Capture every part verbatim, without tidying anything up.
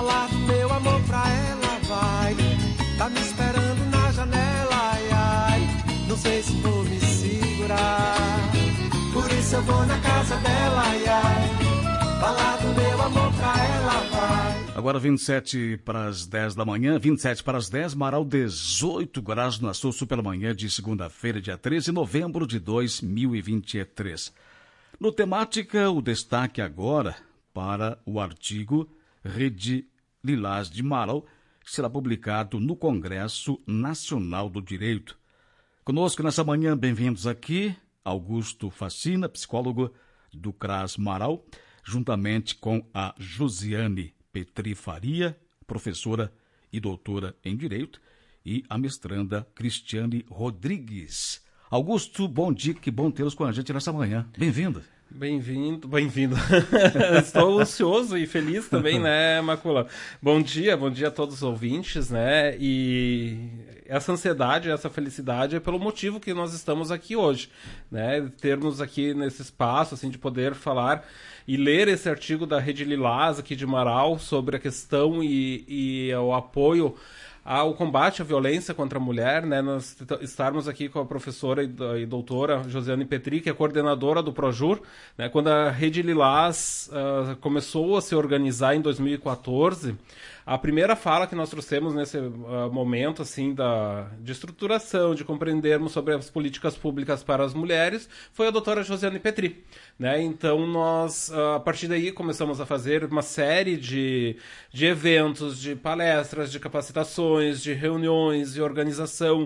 falar do meu amor pra ela, vai. Tá me esperando na janela, ai, ai. Não sei se vou me segurar. Por isso eu vou na casa dela, ai, ai. Falar do meu amor pra ela, vai. Agora vinte e sete para as dez da manhã, vinte e sete para as dez, Marau, dezoito graus no Açuço pela manhã de segunda-feira, dia treze de novembro de dois mil e vinte e três. No Temática, o destaque agora para o artigo Rede Lilás de Marau, que será publicado no Congresso Nacional do Direito. Conosco nessa manhã, bem-vindos aqui, Augusto Facina, psicólogo do CRAS Marau, juntamente com a Josiane Petri Faria, professora e doutora em Direito, e a mestranda Cristiane Rodrigues. Augusto, bom dia, que bom tê-los com a gente nessa manhã. Bem-vindo. Bem-vindo, bem-vindo. Estou ansioso e feliz também, né, Macula? Bom dia, bom dia a todos os ouvintes, né? E essa ansiedade, essa felicidade é pelo motivo que nós estamos aqui hoje, né? Termos aqui nesse espaço, assim, de poder falar e ler esse artigo da Rede Lilás aqui de Marau sobre a questão e, e o apoio ao combate à violência contra a mulher, né? Nós estarmos aqui com a professora e doutora Josiane Petri, que é coordenadora do Projur, né? Quando a Rede Lilás uh, começou a se organizar em dois mil e quatorze, a primeira fala que nós trouxemos nesse uh, momento assim da, de estruturação, de compreendermos sobre as políticas públicas para as mulheres, foi a doutora Josiane Petri, né? Então nós, uh, a partir daí, começamos a fazer uma série de, de eventos, de palestras, de capacitações, de reuniões, de organização,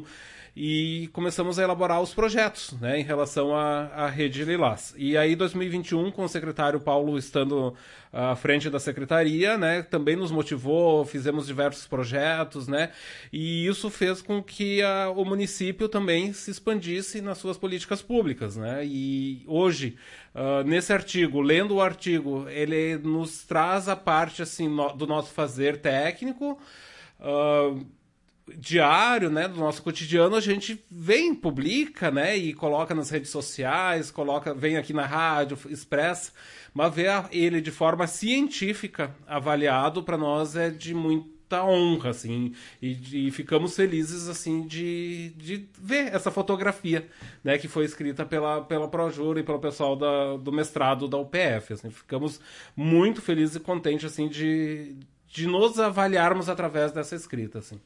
e começamos a elaborar os projetos, né, em relação à, à Rede Lilás. E aí, em dois mil e vinte e um, com o secretário Paulo estando à frente da secretaria, né, também nos motivou, fizemos diversos projetos, né, e isso fez com que a, o município também se expandisse nas suas políticas públicas, né, e hoje, uh, nesse artigo, lendo o artigo, ele nos traz a parte, assim, no, do nosso fazer técnico, uh, diário, né, do nosso cotidiano, a gente vem, publica, né, e coloca nas redes sociais, coloca, vem aqui na rádio, expressa, mas ver ele de forma científica avaliado, para nós é de muita honra, assim, e, e ficamos felizes, assim, de, de ver essa fotografia, né, que foi escrita pela, pela Projur e pelo pessoal da, do mestrado da U P F, assim, ficamos muito felizes e contentes, assim, de, de nos avaliarmos através dessa escrita, assim.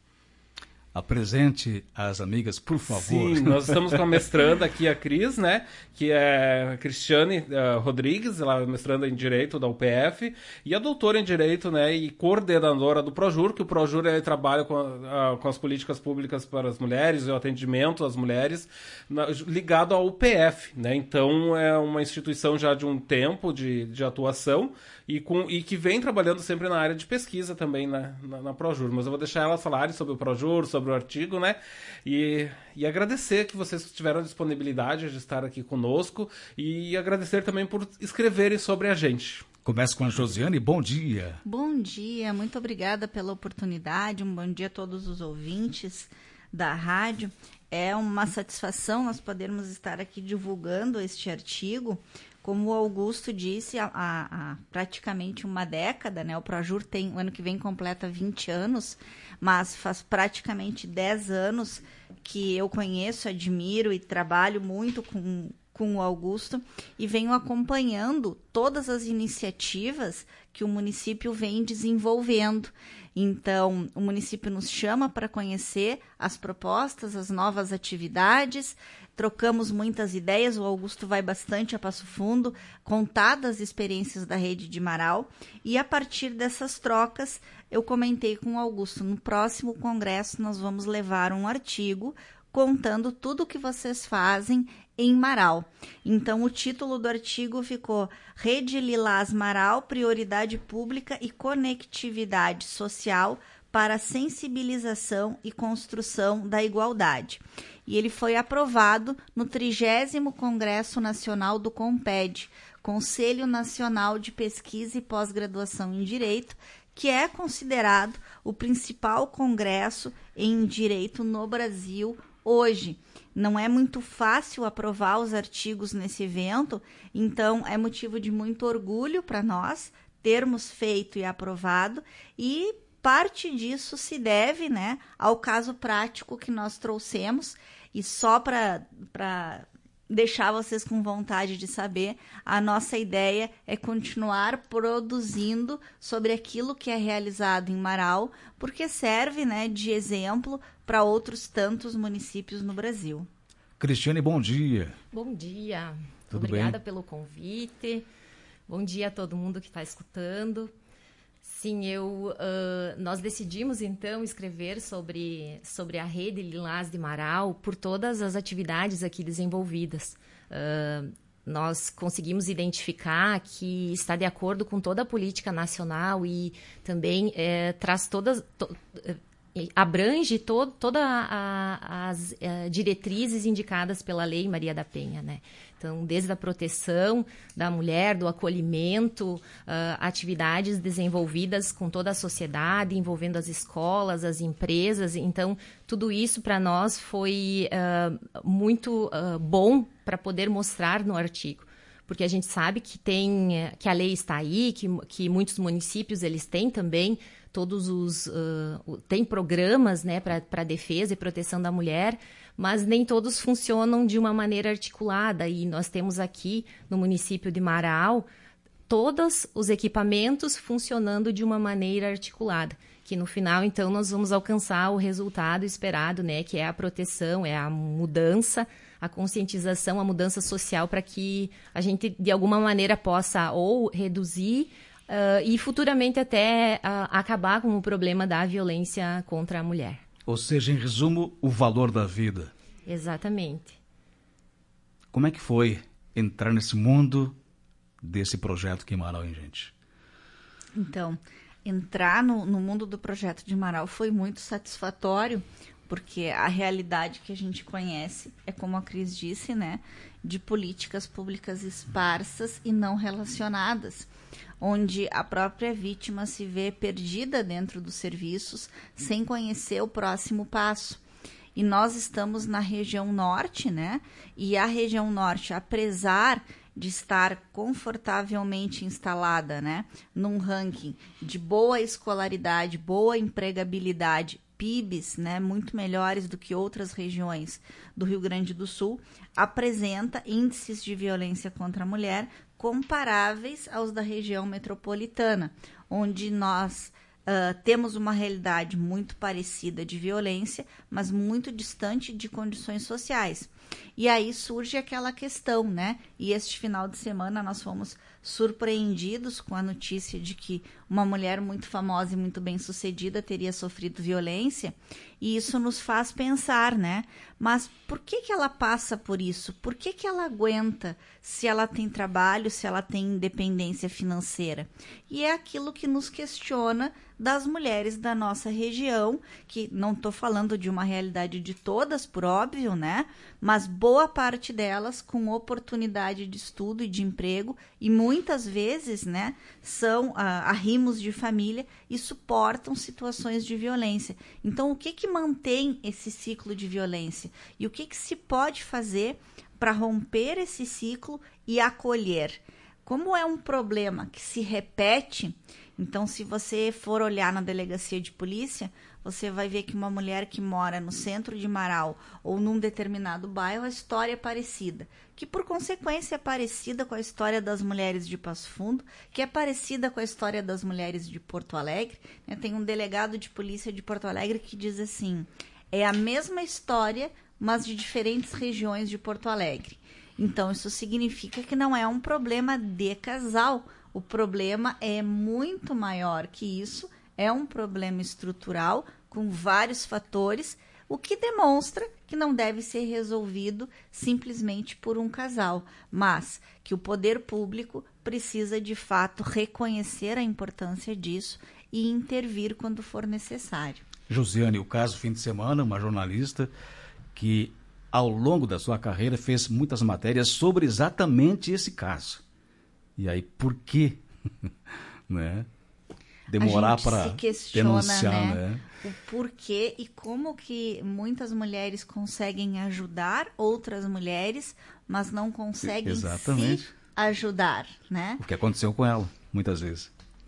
Apresente as amigas, por favor. Sim, nós estamos com a mestranda aqui, a Cris, né? Que é a Cristiane uh, Rodrigues, ela é mestranda em Direito da U P F, e a doutora em Direito, né? E coordenadora do Projur, que o Projur ele trabalha com, uh, com as políticas públicas para as mulheres e o atendimento às mulheres na, ligado à U P F, né? Então, é uma instituição já de um tempo de, de atuação e, com, e que vem trabalhando sempre na área de pesquisa também na, na, na Projur. Mas eu vou deixar elas falarem sobre o Projur, sobre o artigo, né? E, e agradecer que vocês tiveram a disponibilidade de estar aqui conosco e agradecer também por escreverem sobre a gente. Começa com a Josiane, bom dia. Bom dia, muito obrigada pela oportunidade, um bom dia a todos os ouvintes da rádio. É uma satisfação nós podermos estar aqui divulgando este artigo. Como o Augusto disse, há, há, há praticamente uma década, né? O Projur tem, o ano que vem completa vinte anos, mas faz praticamente dez anos que eu conheço, admiro e trabalho muito com, com o Augusto e venho acompanhando todas as iniciativas que o município vem desenvolvendo. Então, o município nos chama para conhecer as propostas, as novas atividades, trocamos muitas ideias, o Augusto vai bastante a Passo Fundo, contar das experiências da Rede de Marau, e a partir dessas trocas, eu comentei com o Augusto, no próximo congresso nós vamos levar um artigo contando tudo o que vocês fazem em Marau. Então, o título do artigo ficou Rede Lilás Marau, Prioridade Pública e Conectividade Social para a Sensibilização e Construção da Igualdade. E ele foi aprovado no trigésimo Congresso Nacional do CONPED, Conselho Nacional de Pesquisa e Pós-Graduação em Direito, que é considerado o principal congresso em direito no Brasil hoje. Não é muito fácil aprovar os artigos nesse evento, então é motivo de muito orgulho para nós termos feito e aprovado, e parte disso se deve, né, ao caso prático que nós trouxemos. E só para para deixar vocês com vontade de saber, a nossa ideia é continuar produzindo sobre aquilo que é realizado em Marau, porque serve, né, de exemplo para outros tantos municípios no Brasil. Cristiane, bom dia. Bom dia. Tudo Obrigada bem? pelo convite. Bom dia a todo mundo que está escutando. Sim, eu, uh, nós decidimos, então, escrever sobre, sobre a Rede Lilás de Marau por todas as atividades aqui desenvolvidas. Uh, nós conseguimos identificar que está de acordo com toda a política nacional e também eh, traz todas... To, abrange todo, todas as uh, diretrizes indicadas pela Lei Maria da Penha, né? Então, desde a proteção da mulher, do acolhimento, uh, atividades desenvolvidas com toda a sociedade, envolvendo as escolas, as empresas. Então, tudo isso para nós foi uh, muito uh, bom para poder mostrar no artigo. Porque a gente sabe que, tem, que a lei está aí, que, que muitos municípios eles têm também todos os uh, tem programas, né, para defesa e proteção da mulher, mas nem todos funcionam de uma maneira articulada. E nós temos aqui no município de Marau todos os equipamentos funcionando de uma maneira articulada, que no final, então, nós vamos alcançar o resultado esperado, né, que é a proteção, é a mudança, a conscientização, a mudança social, para que a gente, de alguma maneira, possa ou reduzir uh, e futuramente até uh, acabar com o problema da violência contra a mulher. Ou seja, em resumo, o valor da vida. Exatamente. Como é que foi entrar nesse mundo desse projeto que Marau, hein, gente? Então, entrar no, no mundo do projeto de Marau foi muito satisfatório, porque a realidade que a gente conhece é, como a Cris disse, né, de políticas públicas esparsas e não relacionadas, onde a própria vítima se vê perdida dentro dos serviços sem conhecer o próximo passo. E nós estamos na região norte, né? E a região norte, apesar de estar confortavelmente instalada, né, num ranking de boa escolaridade, boa empregabilidade, P I Bs, né, muito melhores do que outras regiões do Rio Grande do Sul, apresenta índices de violência contra a mulher comparáveis aos da região metropolitana, onde nós uh, temos uma realidade muito parecida de violência, mas muito distante de condições sociais. E aí surge aquela questão, né? E este final de semana nós fomos surpreendidos com a notícia de que uma mulher muito famosa e muito bem-sucedida teria sofrido violência, e isso nos faz pensar, né? Mas por que que ela passa por isso? Por que que ela aguenta se ela tem trabalho, se ela tem independência financeira? E é aquilo que nos questiona das mulheres da nossa região, que não estou falando de uma realidade de todas, por óbvio, né? Mas boa parte delas com oportunidade de estudo e de emprego, e muitas vezes, né, são ah, arrimos de família e suportam situações de violência. Então, o que que mantém esse ciclo de violência? E o que que se pode fazer para romper esse ciclo e acolher? Como é um problema que se repete, então, se você for olhar na delegacia de polícia, você vai ver que uma mulher que mora no centro de Marau ou num determinado bairro, a história é parecida, que por consequência é parecida com a história das mulheres de Passo Fundo, que é parecida com a história das mulheres de Porto Alegre. Né? Tem um delegado de polícia de Porto Alegre que diz assim, é a mesma história, mas de diferentes regiões de Porto Alegre. Então, isso significa que não é um problema de casal. O problema é muito maior que isso, é um problema estrutural com vários fatores, o que demonstra que não deve ser resolvido simplesmente por um casal, mas que o poder público precisa de fato reconhecer a importância disso e intervir quando for necessário. Josiane, o caso fim de semana, uma jornalista que ao longo da sua carreira fez muitas matérias sobre exatamente esse caso. E aí, por que né? demorar para denunciar, né? né? O porquê e como que muitas mulheres conseguem ajudar outras mulheres, mas não conseguem Exatamente. se ajudar, né? O que aconteceu com ela, muitas vezes.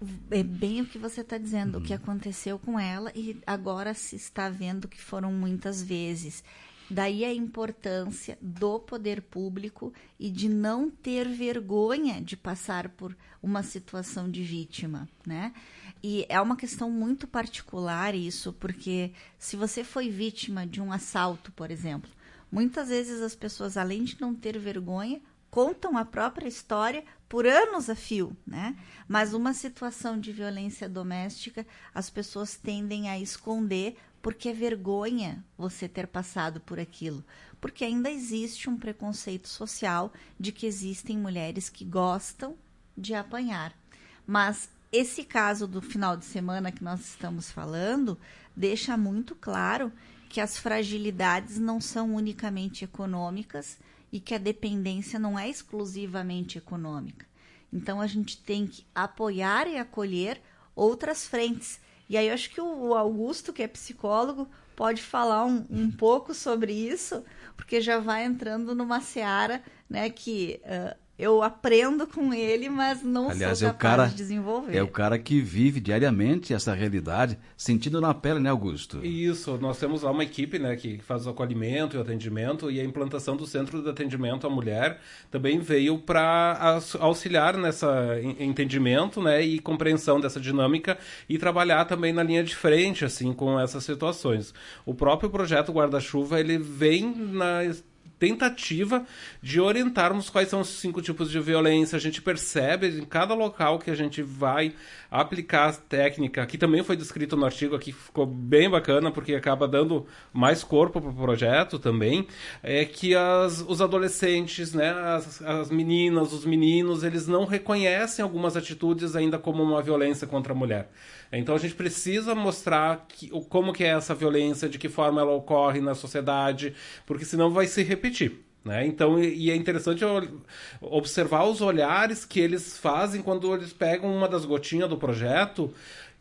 é bem o que você está dizendo, uhum. o que aconteceu com ela, e agora se está vendo que foram muitas vezes. Daí a importância do poder público e de não ter vergonha de passar por uma situação de vítima, né? E é uma questão muito particular isso, porque se você foi vítima de um assalto, por exemplo, muitas vezes as pessoas, além de não ter vergonha, contam a própria história por anos a fio, né? Mas uma situação de violência doméstica, as pessoas tendem a esconder porque é vergonha você ter passado por aquilo. Porque ainda existe um preconceito social de que existem mulheres que gostam de apanhar. Mas esse caso do final de semana que nós estamos falando deixa muito claro que as fragilidades não são unicamente econômicas e que a dependência não é exclusivamente econômica. Então, a gente tem que apoiar e acolher outras frentes. E aí, eu acho que o Augusto, que é psicólogo, pode falar um, um pouco sobre isso, porque já vai entrando numa seara, né, que uh, eu aprendo com ele, mas não Aliás, sou é o capaz cara, de desenvolver. É o cara que vive diariamente essa realidade, sentindo na pele, né, Augusto? Isso, nós temos lá uma equipe, né, que faz o acolhimento e o atendimento, e a implantação do Centro de Atendimento à Mulher também veio para auxiliar nessa entendimento, né, e compreensão dessa dinâmica e trabalhar também na linha de frente, assim, com essas situações. O próprio projeto Guarda-Chuva, ele vem na tentativa de orientarmos quais são os cinco tipos de violência. A gente percebe em cada local que a gente vai aplicar a técnica, que também foi descrito no artigo aqui, ficou bem bacana, porque acaba dando mais corpo para o projeto também, é que as, os adolescentes, né, as, as meninas, os meninos, eles não reconhecem algumas atitudes ainda como uma violência contra a mulher. Então a gente precisa mostrar que, como que é essa violência, de que forma ela ocorre na sociedade, porque senão vai se repetir. Né? Então, e é interessante observar os olhares que eles fazem quando eles pegam uma das gotinhas do projeto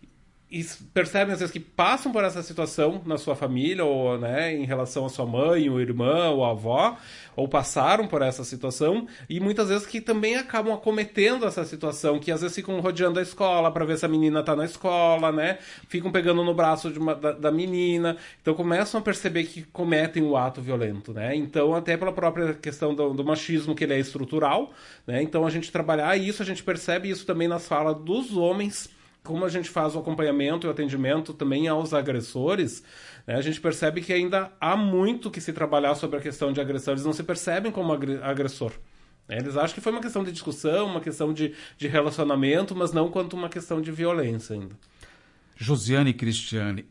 e percebem, às vezes, que passam por essa situação na sua família, ou, né, em relação à sua mãe, ou irmã, ou avó, ou passaram por essa situação, e muitas vezes que também acabam acometendo essa situação, que às vezes ficam rodeando a escola para ver se a menina está na escola, né? Ficam pegando no braço de uma, da, da menina, então começam a perceber que cometem o ato violento, né? Então, até pela própria questão do, do machismo, que ele é estrutural, né? Então, a gente trabalhar isso, a gente percebe isso também nas falas dos homens, como a gente faz o acompanhamento e o atendimento também aos agressores, né, a gente percebe que ainda há muito que se trabalhar sobre a questão de agressão. Eles não se percebem como agressor. Né? Eles acham que foi uma questão de discussão, uma questão de, de relacionamento, mas não quanto uma questão de violência ainda. Josiane e Cristiane,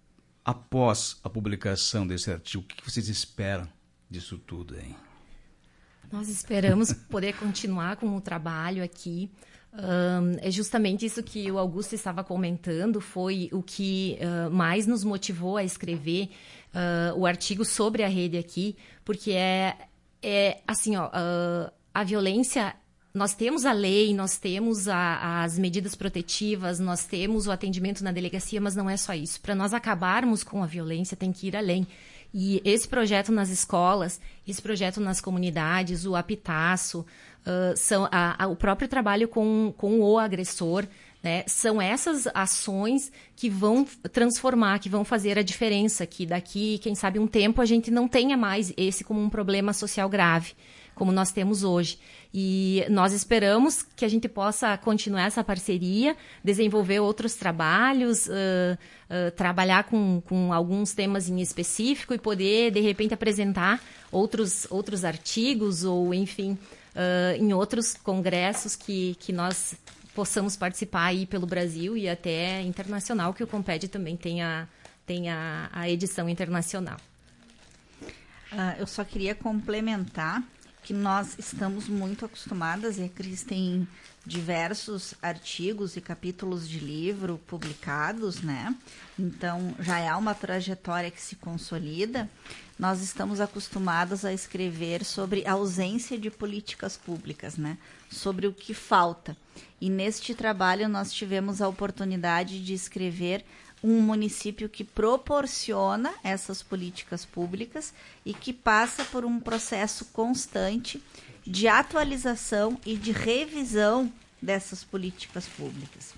após a publicação desse artigo, o que vocês esperam disso tudo, hein? Nós esperamos poder continuar com o trabalho aqui. Um, é justamente isso que o Augusto estava comentando, foi o que uh, mais nos motivou a escrever uh, o artigo sobre a rede aqui, porque é, é assim, ó, uh, a violência, nós temos a lei, nós temos a, as medidas protetivas, nós temos o atendimento na delegacia, mas não é só isso. Para nós acabarmos com a violência, tem que ir além. E esse projeto nas escolas, esse projeto nas comunidades, o apitaço, uh, são a, a, o próprio trabalho com, com o agressor, né, são essas ações que vão transformar, que vão fazer a diferença, que daqui, quem sabe, um tempo a gente não tenha mais esse como um problema social grave, como nós temos hoje. E nós esperamos que a gente possa continuar essa parceria, desenvolver outros trabalhos, uh, uh, trabalhar com, com alguns temas em específico e poder, de repente, apresentar outros, outros artigos ou, enfim, uh, em outros congressos que, que nós possamos participar aí pelo Brasil e até internacional, que o Comped também tem a, tem a, a edição internacional. Uh, eu só queria complementar que nós estamos muito acostumadas, e a Cris tem diversos artigos e capítulos de livro publicados, né? Então, já é uma trajetória que se consolida. Nós estamos acostumadas a escrever sobre a ausência de políticas públicas, né? Sobre o que falta. E neste trabalho nós tivemos a oportunidade de escrever um município que proporciona essas políticas públicas e que passa por um processo constante de atualização e de revisão dessas políticas públicas.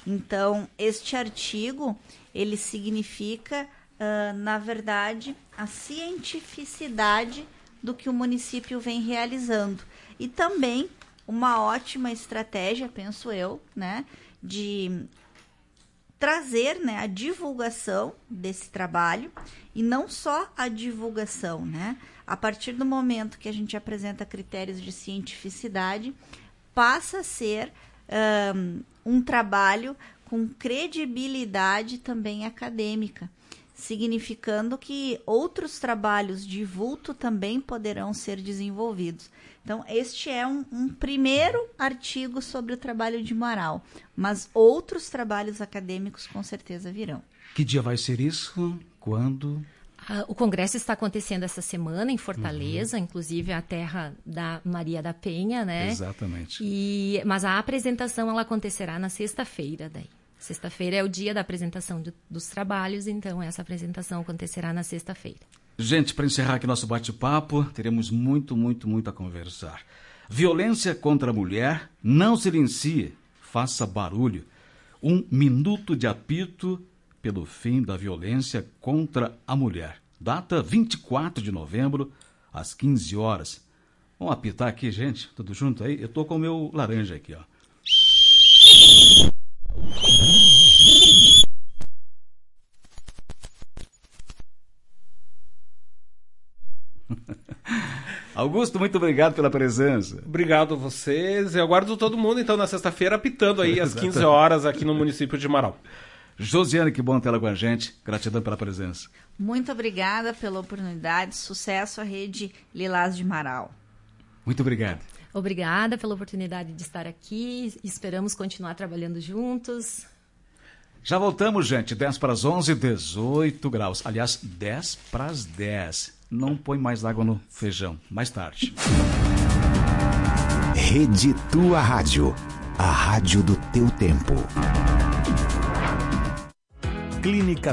Então, este artigo, ele significa, uh, na verdade, a cientificidade do que o município vem realizando. E também uma ótima estratégia, penso eu, né, de trazer, né, a divulgação desse trabalho, e não só a divulgação, né? A partir do momento que a gente apresenta critérios de cientificidade, passa a ser um, um trabalho com credibilidade também acadêmica, significando que outros trabalhos de vulto também poderão ser desenvolvidos. Então, este é um, um primeiro artigo sobre o trabalho de Marau, mas outros trabalhos acadêmicos com certeza virão. Que dia vai ser isso? Quando? Ah, o congresso está acontecendo essa semana em Fortaleza, uhum. inclusive a terra da Maria da Penha, né? Exatamente. E, mas a apresentação ela acontecerá na sexta-feira daí. Sexta-feira é o dia da apresentação de, dos trabalhos, então essa apresentação acontecerá na sexta-feira. Gente, para encerrar aqui nosso bate-papo, teremos muito, muito, muito a conversar. Violência contra a mulher, não silencie, faça barulho. Um minuto de apito pelo fim da violência contra a mulher. Data vinte e quatro de novembro, às quinze horas. Vamos apitar aqui, gente, tudo junto aí? Eu tô com o meu laranja aqui, ó. Augusto, muito obrigado pela presença. Obrigado a vocês. Eu aguardo todo mundo, então, na sexta-feira, apitando aí às quinze horas aqui no município de Marau. Josiane, que bom tê-la com a gente. Gratidão pela presença. Muito obrigada pela oportunidade. Sucesso à Rede Lilás de Marau. Muito obrigado. Obrigada pela oportunidade de estar aqui. Esperamos continuar trabalhando juntos. Já voltamos, gente. dez para as onze, dezoito graus. Aliás, dez para as dez. Não põe mais água no feijão. Mais tarde. Rede Tua Rádio. A rádio do teu tempo. Clínica